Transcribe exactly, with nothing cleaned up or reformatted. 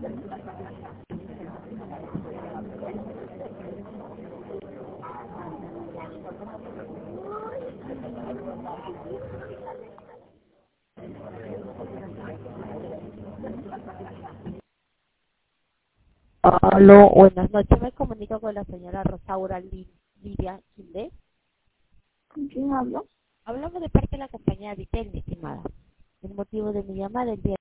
Aló, buenas noches. Me comunico con la señora Rosaura Li- Lidia Quindé. ¿Con quién hablo? Hablamos de parte de la compañía Vitel, mi estimada. El motivo de mi llamada el día